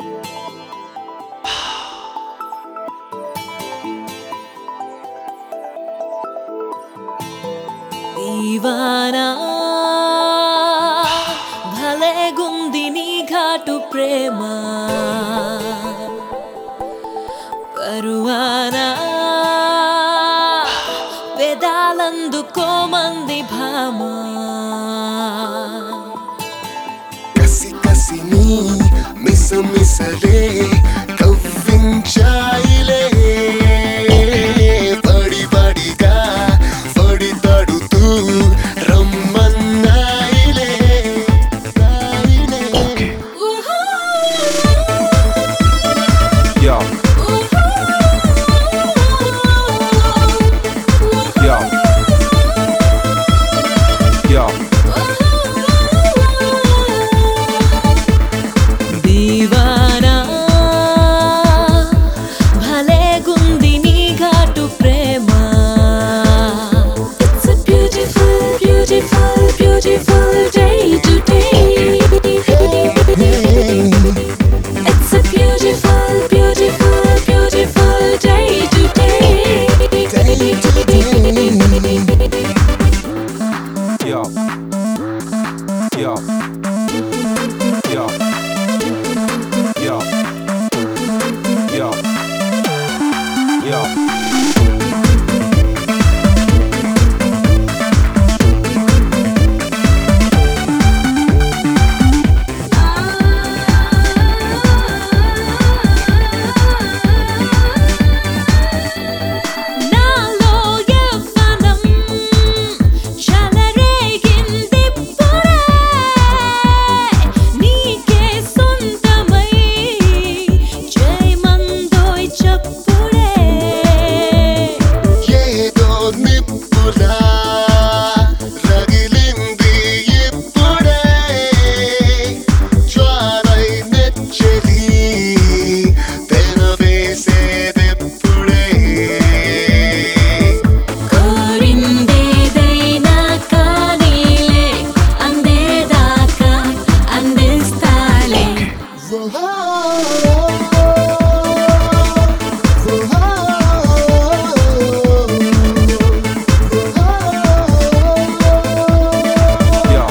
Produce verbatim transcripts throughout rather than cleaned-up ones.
దీవానా భలే గుంది నీ ఘాటు ప్రేమ పరువానా వేదాలందుకోమంది భామ కసి కసిని మిస మిసలే కవ్వించాయిలే పడి పడిగా పడి తడుతూ రమ్మన్నాయిలే Yo. Yo. Yo. దీవానా భలే గుంది నీ ఘాటు ప్రేమ It's a beautiful, beautiful, beautiful day today. It's a beautiful, beautiful, beautiful day today. Yo. Yo. Yo. Yo. Yo. Yo. నాలో యవ్వనం చెలరేగిందిప్పుడే నీకే సొంతమై చేయమందోయ్ చప్పుడే ఏదో నిప్పులా రగిలింది ఇప్పుడే జ్వాలై నెచ్చలి తెరవేసేదెప్పుడే కోరిందేదైనా కానీలే అందేదాకా అందిస్తాలే Yo.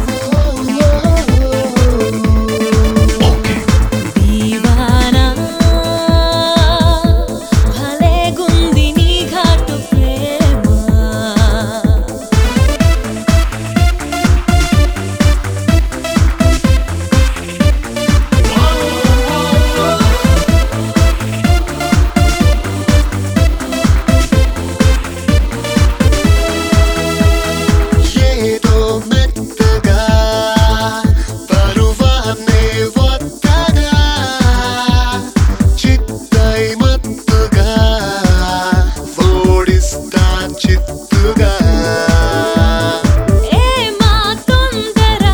దీవానా భలే గుంది నీ ఘాటు ప్రేమ ఏదో మెత్తగా పరువాన్నే వత్తగా చిత్తై మత్తుగా ఓడిస్తా చిత్తుగా ఏ మా తొందర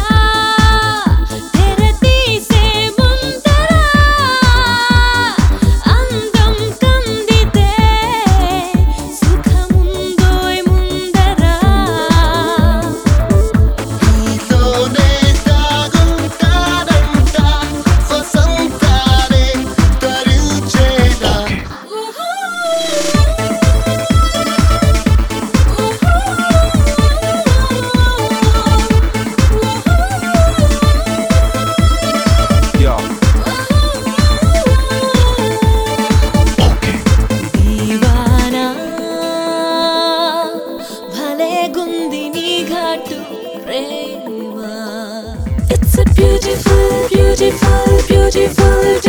తెరతీసే ముందర అందం కందితే సుఖముందోయ్ ముందర నీలోనే దాగుంటానంట వసంతాలే తరించేలా Yo. దీవానా భలే గుంది నీ ఘాటు ప్రేమ It's a beautiful, beautiful, beautiful day.